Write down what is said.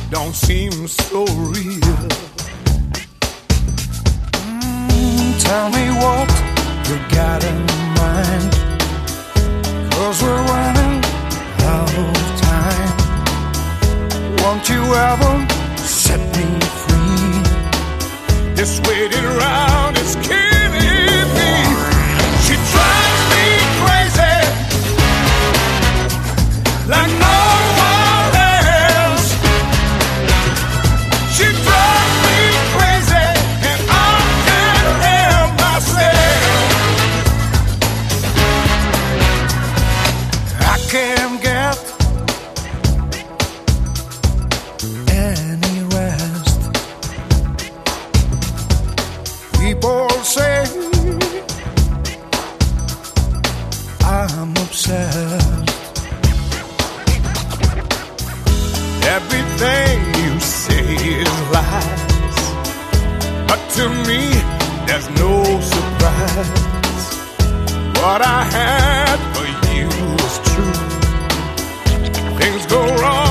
don't seem so real. Tell me what you got in mind, 'cause we're running out of time. Won't you ever set me free? This waiting around is killing me. She drives me crazy like no one else. She drives me crazy and I can't help myself. I can't get any rest. People say I'm obsessed. Everything you say is lies, but to me there's no surprise. What I had for you is true. Things go wrong